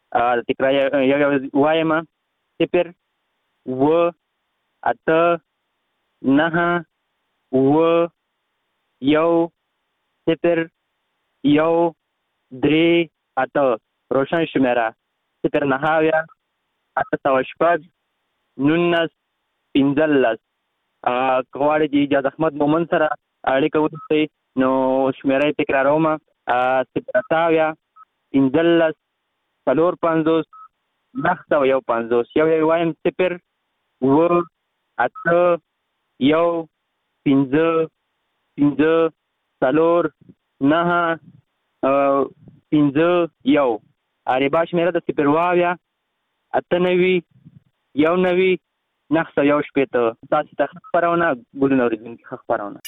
تکرار یو وایم: 0 و 8 9 و 1 0 1 3 8. روشن شمیره: 0 9 8 19 15. غواړي د اجازه احمد مومن سره اړیکه ونیسئ نو شمیره یې تکراروم: 0 15 54 951. یو وایم: 0 و 8 1 15 15 4 9 15 1. عربا شمیره د 0 8 9 1 9 تاسو ته خبرونه ګلونه اوریدونکي خبرونه.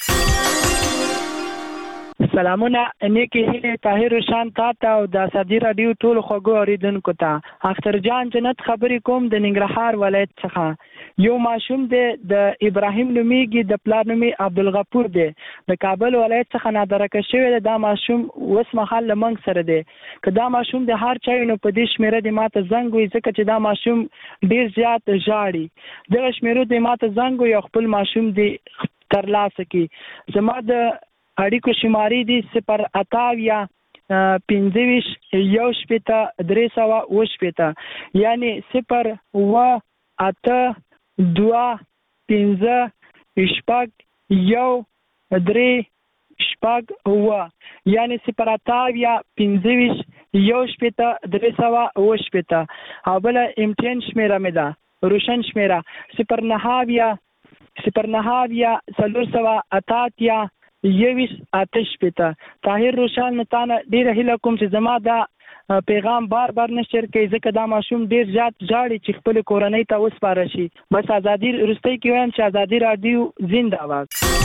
سلامونه نیکی هیله طاهر روشان تا او د ازادي رادیو ټول خوږو اوریدونکو ته. اختر جان جنت خبرې کوم د ننګرهار ولایت څخه. یو ماشوم د ابراهیم نومیږي، د پلار نومي عبدالغفور دی، د کابل ولایت څخه نادرکه شوی دی. دا ماشوم اوس مهال له موږ سره دی. که دا ماشوم د هر چا نو په دې شمیره د ماته زنګ وي، ځکه چې دا ماشوم ډیر زیات ژاړي. دغه شمیره د ماته زنګ وي او خپل ماشوم دی ترلاسه کی. زما د اړیکو شمارې دي 0 8 25 1 یعنی 0 و 8 2 15 1 3 یعنی 0 8 25 1 او بل امتحان شمیره مې ده روشن شمیره 0 9 4 8 طاهر روشان نتانه ډیره هیله کوم چې زما دا پیغام بار بار نشر کوي، ځکه دا ماشوم ډیر زیات ژاړي چې خپل کورنۍ ته وسپاره شي. بس ازادي رستۍ کې وایم چې ازادي رادیو زنده باد.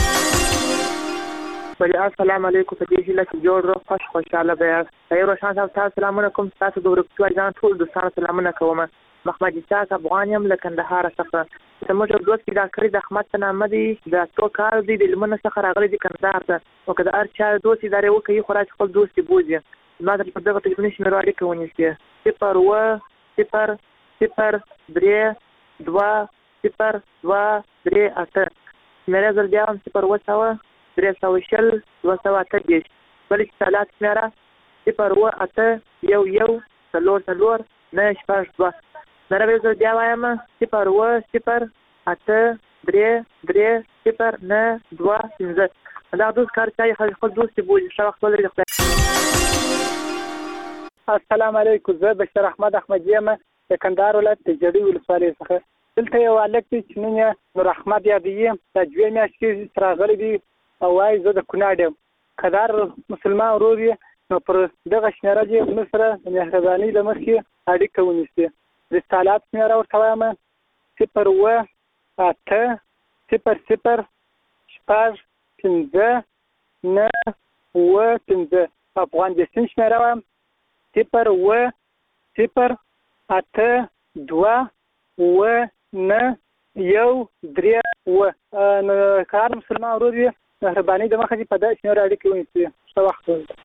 السلام علیکم. په دې هیله چې جوړ روغ خوشاله به طاهر روشان صاحب تاسو سلامونه کوم. تاسو د ورکوټو ځان ټول دوستانو سلامونه کوم. محمد اسحاق افغان یم له کندهار څخه. زموږ دوست دا کړی د احمد ته نامه دی د تو کار دی د لمنه څخه راغلی دی کندهار ته. او که د هر چا دوست ادارې وکړي خو راځي خپل دوست بوزي. ما د په دغه تلفوني شمیرو اړیکه ونیسي 0 و 0 0 3 2 0 2 3 8. شمیره زر بیا هم 0 و 300 208. بلې اتصالات شمیره 0 و 8 1 4 9 2. نره به زر بیا وایم 0 و 0 8 3 3 0 9 2 15. دا دوست کار چای خپل دوست بوزي. ښه وخت ولرئ. السلام علیکم. زه بشیر احمد احمدی یم د کندهار ولایت د جړی ولسوالۍ څخه. دلته یو هلک دی چې نوم یې نور احمد یادوي. د 2 میاشتې راغلی دی او وایي زه د کونړ یم. که دا مسلمان ورور یې نو پر دغه شمیره دې زموږ سره د مهربانۍ له مخې اړیکه ونیسي. رسالات شمیره ورته وایم 0 و 8 0 0 5 15 9 و 15. افغانستان شمیره وایم 0 و 0 8 2 و 9 1 3 و. نو کار مسلمان ورور یې مهرباني د مخه په داسې شمیره اړیکې ونیسي. ښه وخت ولرئ.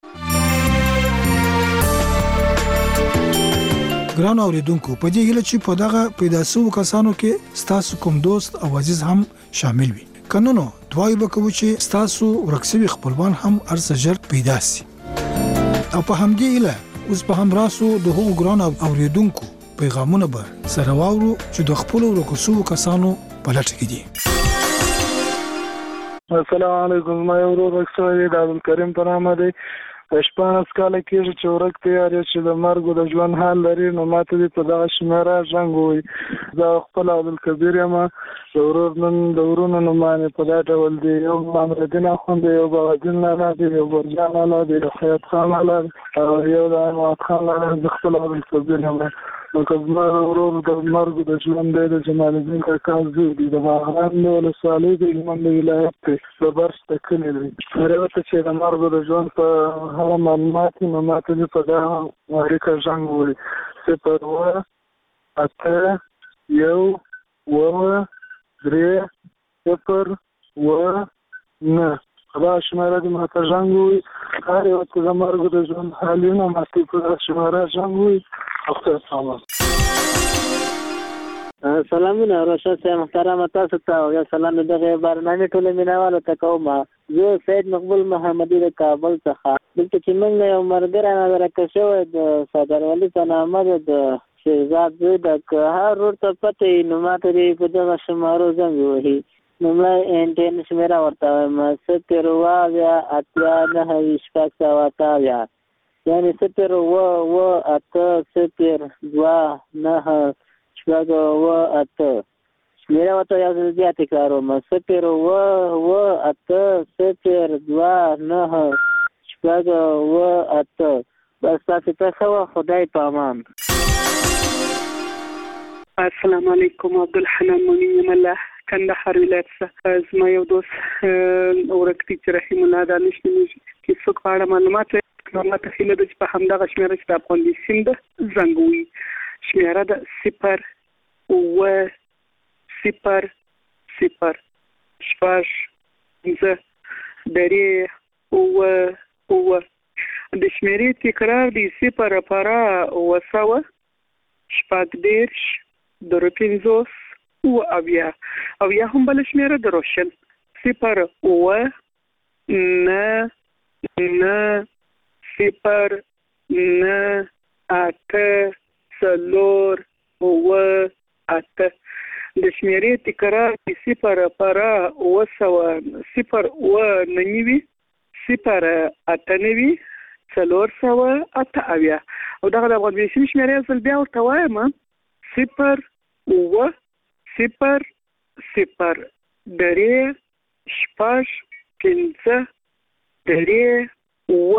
ګران اوریدونکو، په دې هیله چې په دغه پیدا شوو کسانو کې ستاسو کوم دوست او عزیز هم شامل وي. کنونو دعای وکړو چې ستاسو ورکسوي خپلوان هم ارزه ژر پیدا شي. او په همدې هیله اوس په هم راسو د هغو ګران اوریدونکو پیغامونه به سره واورو چې د خپل ورکسوو کسانو په لټه کې دي. السلام علیکم. ما یو ورور رکسوی د عبدالکریم په نامه دی. 14 کاله کېږي چې ورک تیار یې چې د مرګ د ژوند حال لري. نو ماته دې په دغه شمیره زنګ ووایي. زه خپل عبدالکبیر یم. د ورور نن د ورونو نومانې په دا ډول دي: یو مامردین اخوند دی، یو بغدین لالا دی، یو برجان لالا دی، یو خیاط خان لالا دی او یو د احمد خان لالا. زه خپل عبدالکبیر یم. نو که زما ورور د مرګ د ژوند دی د جمال الدین کاکا زوی دی، د باغران د ولسوالۍ د هلمند ولایت دی، د برش د کلي دی. هر یو ته چې د مرګ د ژوند په هغه معلومات وي نو ماته دې په دغه اړیکه زنګ ووایي 0 و 8 1 3 0 و 9. دا شمیره دې ماته زنګ ووایي. هر یو ته د مرګ د ژوند حال وي نو ماته په دغه شمیره زنګ ووایي سلامونه راشد صاحب محترم، تاسو ته یو سلام دغه برنامه ټول مینوالو ته کوم. زه سید مقبول محمدي د کابل څخه. دلته چې موږ یو مرګره نظر کښو د صدر ولی په نامه د شهزاد زوی د هر ورته پته نو ماته دی په دغه شمارو زنګ وهي. نو مې انټرن شمیره ورته ما 0 یا 8 نه هیڅ یا یعنی 0 و 8 0 2 9 شپږ و 8 شمیره ورته یو ځل بیا تکراروم 0 و 8 0 2 9 شپږ و 8. بس تاسو ته خدای په امان. السلام علیکم. عبدالحنان مؤمن الله کندهار ولایت څخه. زما یو دوست ورکتي چې رحیم الله دانش نومېږي چې څوک په اړه معلومات ماته هیله ده چې په همدغه شمېره چې د افغان سیند زنګ ووهي. شمېره ده 0 و 0 0 شپږ 5 درې و. د شمېرې تکرار دی 0 پاره وسوه شپږ دېرش 50 و اویا هم بل شمېره د روشن 0 و 9 0 9 8 4 و 8. د شمېرې تکرار دی 0 پاره وسوه 0 و 9 0 8 408 اویا. او دغه د افغان بیسیم شمېرې اصل بیا ورته وایم 0 و 0 0 درې شپږ 5 درې و.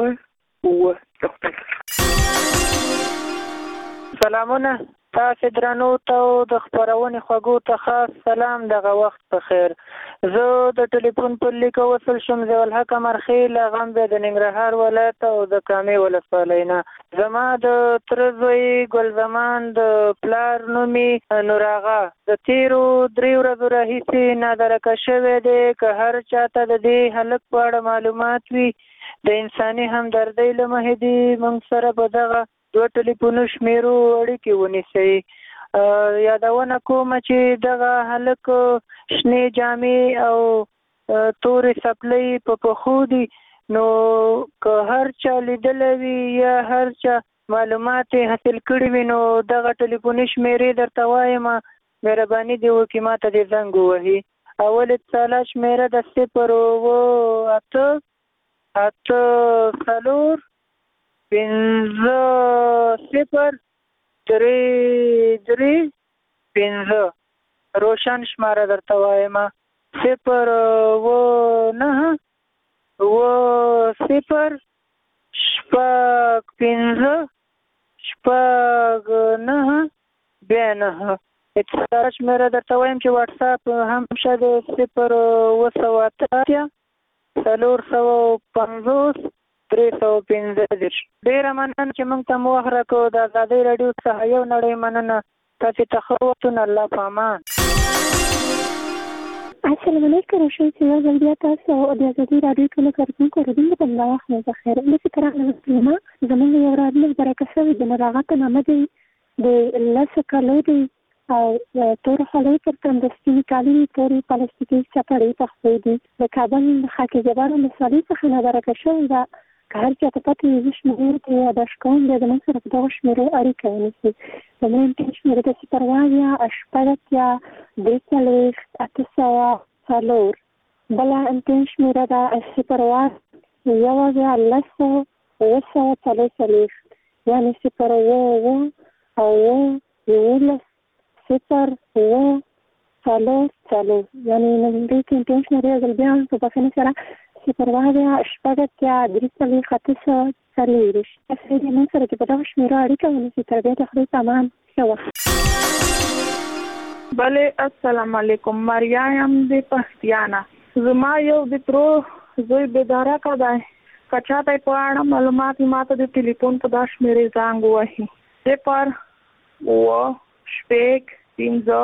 سلامونه تاسو درنو ته د خبرونې خوږو ته خاص سلام. دغه وخت په خیر. زه د ټلیفون پر لیکه وصل شم ضیاء الحق مرخیل غمبه د ننګرهار ولایت او د کامې ولسوالۍ نه. زما د تره زوی ګل زمان د پلار نومي نور آغا د تیرو 3 ورځو راهیسې نادرکه شوی دی. که هر چاته د دې هلک په اړه معلومات وي د انساني همدردۍ له مخې دې موږ سره په دغه 2 ټلیفونو شمیرو اړیکې ونیسئ. یادونه کوم چې دغه هلک شنې جامې او تورې څپلۍ په پښو دي. نو که هر چا لیدلی وي یا هر چا معلومات حاصل کړي وي نو دغه ټلیفوني شمیرې درته وایم مهرباني دې وکړي ماته دې زنګ ووهي. اول اتصاله شمیره د 0 و 8 4 5 0 3 5. روشن شماره درته وایم 0 و 9 و 0 شپږ 5 شپږ 9 بیا 9. اتصال شماره درته وایم چې واتس اپ هم شته 0 و 7 450 315. ډیره مننه چې موږ ته مو وخت راکړو. د ازادۍ راډیو څخه یو نړۍ مننه. تاسو ته ښه وختونه. الله په امان. السلام علیکم. روشن سیوا بیا تاسو د ازادۍ راډیو ټول کارکونکو ردیږي په الله وخت نه خیر. د فکر راغله زموږ یو راډیو برکت شوی د راغت نامه دی د لاسه کالو دی او تور خلای پر تندستي کالی توري پلاستیکي چپړې تخته دي. د کابل خاکي جبار مسالې څخه نه برکت شوی دا هر چا ته پته وي شمېرې ته یاداښت کوم بیا زموږ سره په دغه شمېرو اړیکه ونیسي. زموږ انټرنټ شمېره د 0 8 4 بله انټرنټ شمېره ده 0 11 یعنې 0 او 11 0 یعنې نږدې کې انټرنټ شمېرې ځل بیا په بخښنې سره 0 شپږ 3 4 اسې موږ سره چې په دغه شمېرو اړیکه ونیسي. تر بیا د خدای په امان. ښه وخت. بله السلام علیکم. ماریا یم د پښتیانه. زما یو د ترو زوی بېدارکه دی. که چاته په اړه معلومات وي ماته د ټلیفون په دا شمېرې زنګ ووهي 0 شپږ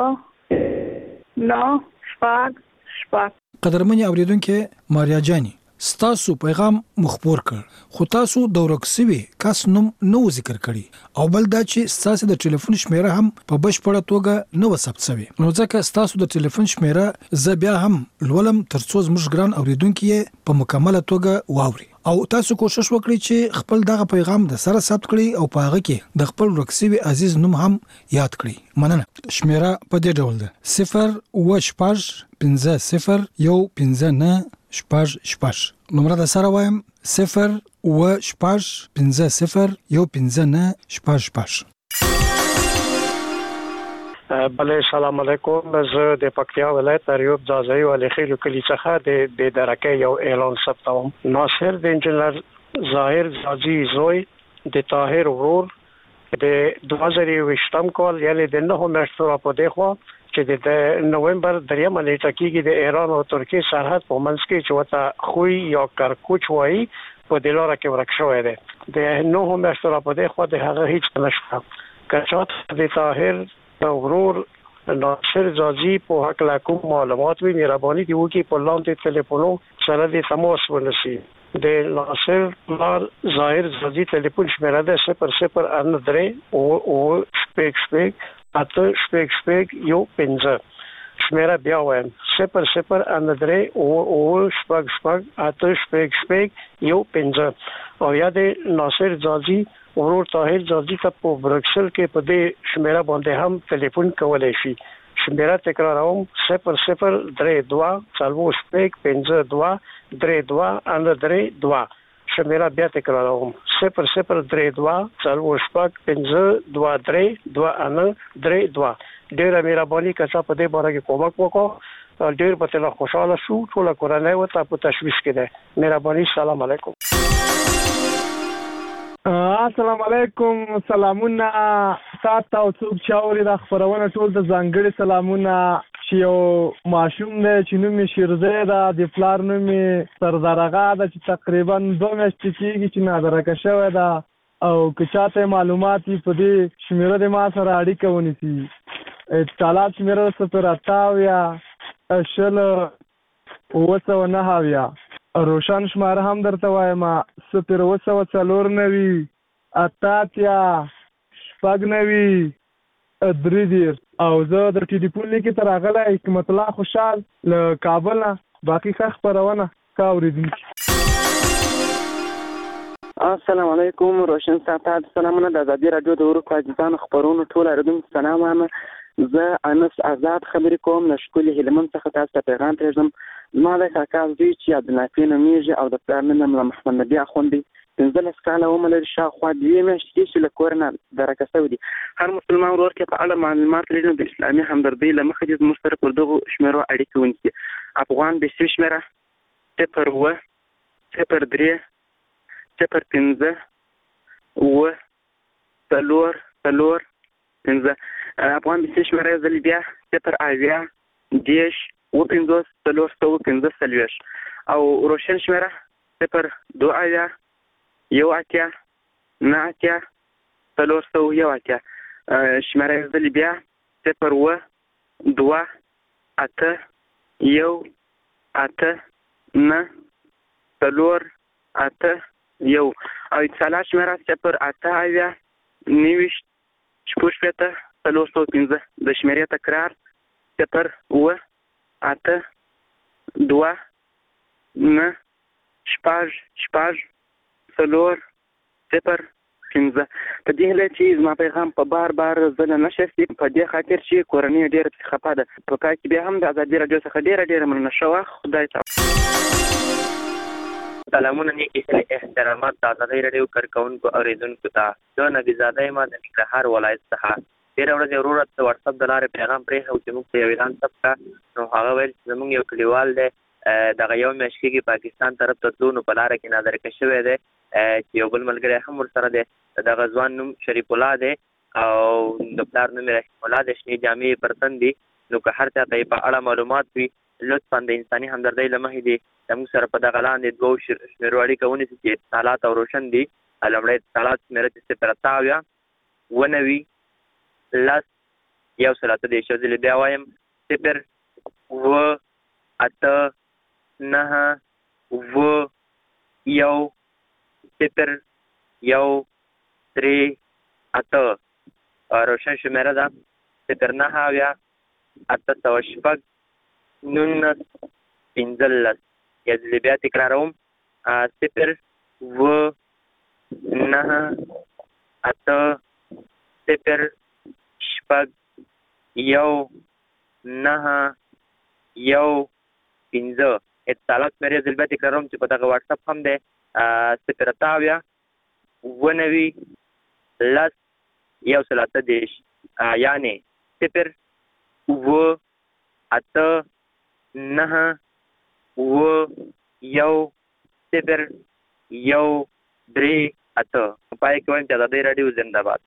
5 9 شپږ. قدرمنې اورېدونکې ماریا جاني ستاسو پیغام مخبور کړ خو تاسو د ورکسوي کس نوم نو ذکر کړی او بل دا چې ستاسو د ټلیفون شمیره هم په بشپړه توګه نو ثبت شوی نو ځکه ستاسو د ټلیفون شمیره ز بیا هم لولم ترڅو زموږ ګران اوریدونکو په مکمله توګه واوري او تاسو کوشش وکړئ چې خپل دغه پیغام د سره ثبت کړئ او په هغه کې د خپل ورکسوي عزیز نوم هم یاد کړئ مننه شمیره په دې ډول ده 0 نمبر د سره وایم 0 بله سلام علیکم زه د پکتیا ولایت ایوب ځاځي ولې خېلو کلی څخه د بې درکه یو اعلان ثبتوم ناصر د انجنیر ظاهر ځاځي زوی د طاهر ورور د 2020 کال یعنی د 9 میاشتو په دغه چې د نومبر دریمه نیټه کې د ایران او ترکیه سرحد په منځ کې چې وته خوې یا کرکوچ وایي په دلاره کې ورک شوی دی د 9 میاشتو په دغه د هغه هیڅ نشته کچات د طاهر ورور ناصر ځاځي په حق لا کوم معلومات وی مهرباني دی وکي په لاندې ټلیفونو سره د تماس ونیسي د ناصر ظاهر ځاځي ټلیفون شمیره ده 003 او شپږ اته شپږ یو پنځه شمیره بیا وایم 003 او شپږ اته شپږ یو پنځه او یا د ناصر ځاځي ورور طاهر ځاځي ته په برکسل کې په دې شمیره باندې هم ټلیفون کولای شي شمیره تکراروم 003 څلور شپږ پنځه 2 شمیره بیا تکراروم 003 څلور شپږ پنځه 2 ډیره مهرباني کچا په دې باره کې کومک وکړو ډیر په تل خوشاله شو ټول کورنۍ وته په تشویش کې ده مهرباني سلام علیکم السلام علیکم سلامونه تاسو او څوک چې اوري د خبرونه ټول د ځانګړي سلامونه چې یو ماشوم دی چې نوم یې شیرزه ده د پلار نوم یې سردار آغا ده چې تقریبا 2 میاشتې کېږي چې نادرکه شوی ده او که چاته معلومات په دې شمیره د ما سره اړیکه ونیسي اتصالات شمیره 0 شل 9 روشن شماره هم درته وایم 0 اتاتیا شپږ نوي درې او زه د ټلیفون لیکي تر هغه حکمت الله خوشحال له کابل نه باقي ښه خپرونه ښه اورېدونکي السلام علیکم روشن صاحب سلامونه د ازادي راډیو د ورکو عزیزانو خبرونو ټول اورېدونکو سلام وایم زه انس آزاد خبرې کوم له ښکلي هلمند څخه تاسو ته پیغام پرېږدم زما د کاکا زوی چې عبدالنافع نومیږي او د پلار نوم یې محمد نبي اخوند دی 15 کاله عمر لري شاوخوا 2 میاشتې چې له کور نه درکه شوی دی هر مسلمان ورور کې په اړه معلومات لري د اسلامي همدردۍ له مخې د زموږ سره پر دغو شمیرو اړیکې ونیسي افغان بېسي شمیره 0 0 5 افغان بېسي شمیره ځل بیا 0 او روشن شمیره 0 یو اتیا نه اتیا 301 شمیره ځل بیا 0 2 اته یو اته نه 3 اته یو او اتصالات شمیره 0 90 شپږ 305 د شمیرې تکرار 0 8 2 نه شپږ 0 5 په دې هله چې زما پیغام په بار زنه نشي په دې خاطر چې کورنۍ ډېر خپه ده په پای کې بیا هم د ازادي راډیو څخه ډېر مننه شوه خدای ته سلامونه نیکی احترامات د ازادي راډیو کارکونکو اوریدونکو ته د نبیزاده ما د ننګرهار ولایت څخه ډېر ورځې ورور ته واتس اپ د لارې پیغام پرېښو چې موږ ته یو اعلان ثبت نو هغه ویل چې زموږ یو کلیوال دی دغه یو میاشت کېږي پاکستان طرف ته تلو نو په لاره کې نادرکه شوی دی چې یو بل ملګری هم ورسره دی دغه ځوان نوم شریف الله دی او د پلار نوم رحیم الله دی شنې جامې پر تن دي نو که هر چا ته یې په اړه معلومات وي لطفا د انساني همدردۍ له مخې دي زموږ سره په دغه لاندې 2 شمیرو اړیکه ونیسي چې اتصالات او روشن دي لومړی اتصالات شمیره چې 0 لس یو سل اته دېرش ځلې بیا وایم 0 اته 9 روشن شمیره ده 09-806-19-15. یعنی بیا تکراروم 0-9-8-6-1-9-1-15. اتصالات مې ځل بیا تکراروم چې په دغه واتس اپ هم دی 0-9-10-1-30 یعنی 0-9-9-1-0-1-3. پای کې وایم چې ازادي راډیو زنده باد.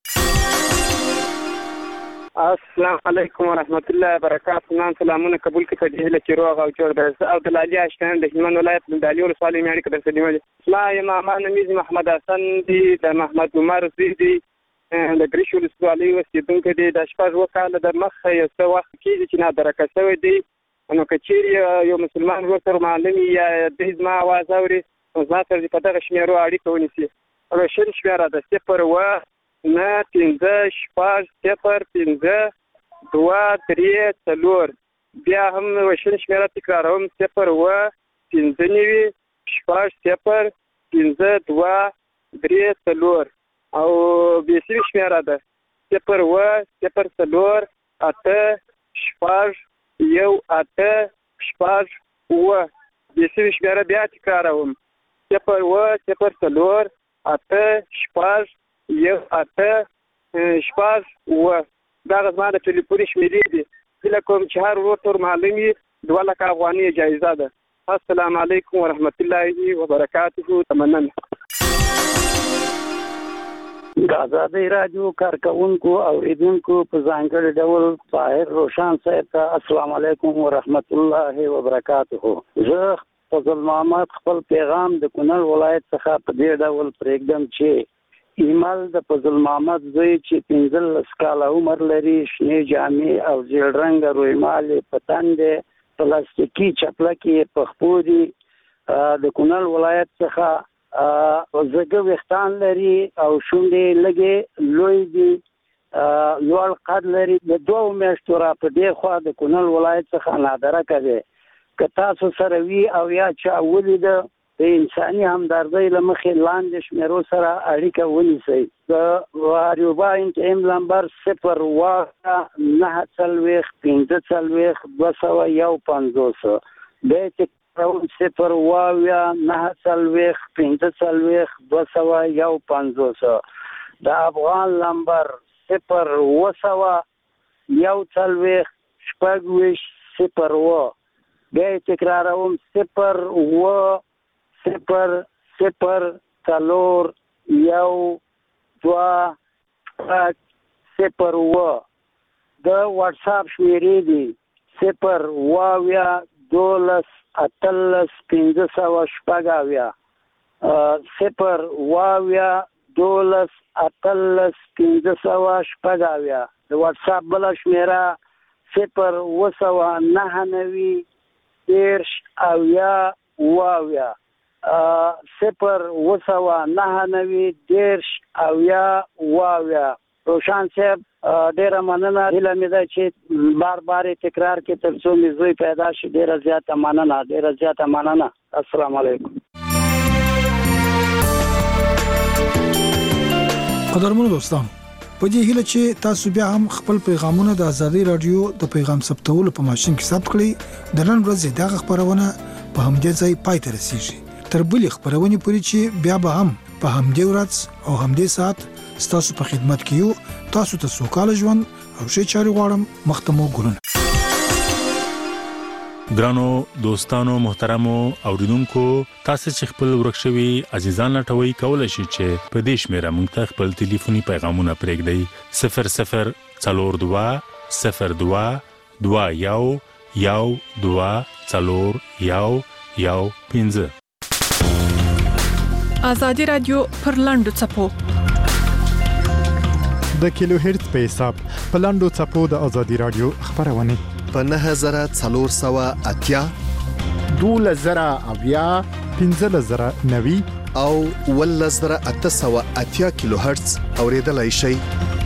السلام علیکم ورحمت الله وبرکاته. نن سلامونه قبول کړئ د هله چې روغ او جوړ درس او د لالي اشکان د هلمند ولایت د دالی ولسوالۍ مې اړیکه درته نیولې. اسماء امام نمیز محمد حسن دی د محمد عمر زوی دی د ګریش ولسوالۍ اوسېدونکی دی. د شپږ کاله د مخه یو څه وخت کېږي چې نادرکه شوی دی. نو که چیرې یو مسلمان ورسره معلم یا دی زما اواز اوري نو زما سره په دغه شمېرو اړیکه ونیسي. روشن شمېره ده 0-9-15-0-2-3-4. بیا هم روشن شمېره تکراروم 0-9-15-0-2-3-4 او بیسي شمېره ده 0-0-8-6-1-8-6 بیسي شمېره بیا تکراروم 0-0-8-6-1-8-6 دا زما د ټلیفوني شمېرې دي. هیله کوم چې هر ورور تور معلم وي 2 لکه افغانۍ جایزه ده. السلام علیکم ورحمت الله وبرکاته. تمنن د ازادي راډیو کارکونکو او اوریدونکو په ځانګړي ډول طاهر روشان صاحب ته السلام علیکم ورحمت الله وبرکاته. زه فضل محمد خپل پیغام د کونړ ولایت څخه په دې ډول پرېږدم چې ایمل د فضل محمد زوی چې 15 کاله عمر لري، شنې جامې او زیړ رنګه رویمال په تن دی، پلاستیکي چپلکې په خپو دي، د کونړ ولایت څخه زګه ویښتان لري او شونډې لږې لوی دي، لوړ قد لري. د 2 میاشتو را په دې خوا د کونړ ولایت څخه نادرکه دی. که تاسو سره وي او یا چا ولیده د انساني همدردۍ له مخې لاندې شمېرو سره اړیکه ونیسئ. د واریوبا انټیم نمبر 0-9-15-201-250 بیا تکراروم 0-9-15-201-250. د افغان نمبر 0-1-40-6-0 بیا تکراروم 0-0-0-2-0. د واتس اپ شمیرې دي 0-12-13-15-0-12-13-15. د واتس اپ بل شمیره 0-9-90-10-0-0. 0-9-90-10-0-0. روشان صاحب ډیره مننه. هیله مې ده چې بار بار تکرار کې تر څو مې زوی پیدا شي. ډیره زیاته مننه. السلام علیکم. قدرمنو دوستانو، په دې هیله چې تاسو بیا هم خپل پیغامونه د ازادي رادیو د پیغام ثبتولو په ماشين کې ثبت کړئ. د نن ورځې دغه خبرونه په همدې ځای پای ته رسیږي. تر بلې خبرونه پورې چې بیا به هم په همدې ورځ او همدې ساعت ستاسو په خدمت کې یو. تاسو ته سوکاله ژوند او ښه چاري غواړم. مختمو ګلونه. ګرانو دوستانو محترمو اوریدونکو، تاسو چې خپل ورکشوي عزیزان لټوي کولای شئ چې په دې شمیره موږ ته خپل ټلیفوني پیغامونه پرېږدئ 0042-02-1-2-4-1-15. ازادي رادیو پر لاندو چپو د کیلو هرتز په حساب په لاندو چپو د ازادي رادیو خبرونه په 9480 2000 اویا 15090 او 11880 کیلو هرتز اوریدلای شئ.